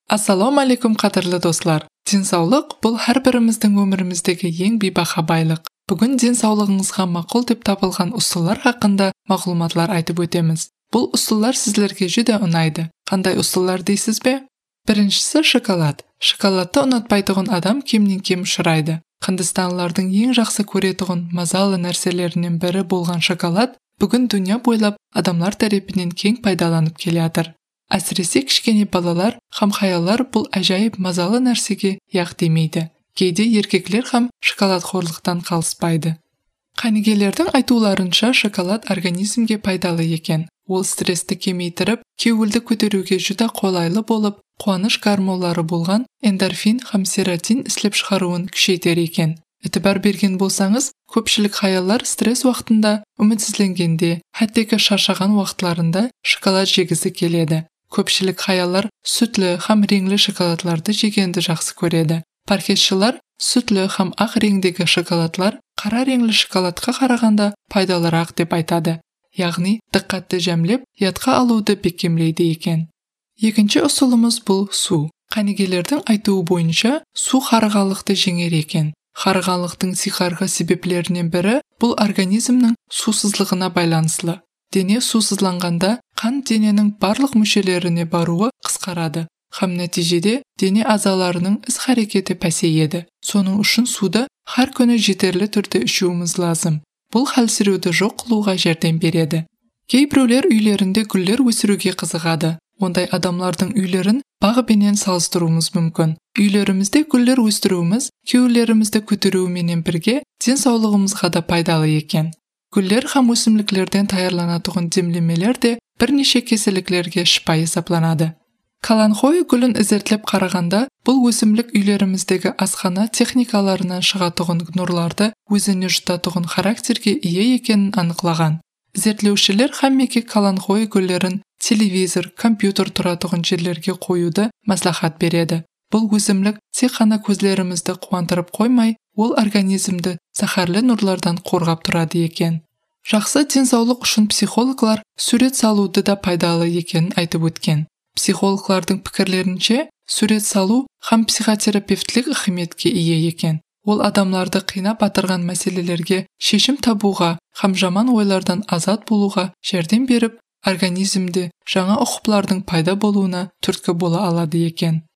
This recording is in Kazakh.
Ассаламу алейкум, қадірлі достар. Денсаулық бұл әр біріміздің өміріміздегі ең бейбақа байлық. Бүгін денсаулығыңызға мақұл деп табылған ұсулар хақында мағлұматлар айтып өтеміз. Бұл ұсулар сіздерге жүдә ұнайды. Қандай ұсулар дейсіз бе? Біріншісі шоколад. Шоколадты ұнатпайтұғын адам кемнен-кем ұшырайды. Қындыстанлылардың ең жақсы көретұғын мазалы нәрселерінен бірі болған шоколад бүгін дүния бойлап адамлар тарапынан кең пайдаланып келеді. Әсіресе кішкене балалар һәм хаялар бұл әжайып мазалы нәрсеге яқ демейді. Кейде еркеклер һәм шоколад хорлықтан қалыспайды. Қанигерлердің айтуларынша шоколад организмге пайдалы екен. Ол стрессті кемейтіріп, көңілді көтеруге жүдә қолайлы болып, қуаныш гормондары болған эндорфин һәм серотонин ислеп шығаруын күшейтер екен. Этибар берген болсаңыз, көпшілік хаялар стресс уақытында, үмітсізленгенде, хәттекі шаршаған уақытларында шоколад жегісі келеді. Көпшілік хаялар сүтлі һәм реңлі шоколадларды жегенді жақсы көреді. Пархезшылар сүтлі һәм ақ реңдегі шоколадлар қара реңлі шоколадқа қарағанда пайдалырақ деп айтады. Яғни, диққатты жәмлеп, ятқа алуды бекемлейді екен. Екінші ұсылымыз бұл су. Қанигерлердің айтуы бойынша су қарғалықты жеңер екен. Қарғалықтың сихарғы себеплерінен бірі бұл организмнің сусызлығына байланыслы. Дене сусызланғанда қан дененің барлық мүшелеріне баруы қысқарады. Һәм нәтижеде дене азаларының іс-харекеті пәсейеді. Соның үшін суды һәр күні жетерлі түрде ішуіміз лазым. Бұл хәлсіреуді жоқ қылуға жәрдем береді. Кейбіреулер үйлерінде гүлдер өсіруге қызығады. Ондай адамлардың үйлерін бағыпенен салыстыруымыз мүмкін. Үйлерімізде гүлдер өсіруіміз көңілдерімізді көтеруіменен бірге денсаулығымызға да пайдалы екен. Гүлдер һәм өсімліктерден таярланатұғын демлемелер де бірнеше кеселіклерге шипа есапланады. Каланхой гүлін ізертлеп қарағанда, бұл өсімлік үйлеріміздегі асхана техникаларынан шығатұғын нұрларды өзіне жұтатұғын характерге ие екенін анықлаған. Зертлеушілер һәммеке каланхой гүлдерін телевизор, компьютер тұратұғын жерлерге қоюды маслахат береді. Бұл өсімлік тек қана көзлерімізді қуантырып қоймай, ол организмді зәһәрлі нұрлардан қорғап тұрады екен. Жақсы денсаулық үшін психологлар сурет салуды да пайдалы екенін айтып өткен. Психологлардың пікірлерінше, сурет салу һәм психотерапевтлік ахметке ие екен. Ол адамларды қинап батырған мәселелерге шешім табуға һәм жаман ойлардан азат болуға жәрдем беріп, организмде жаңа ұқыплардың пайда болуына түрткі бола алады екен.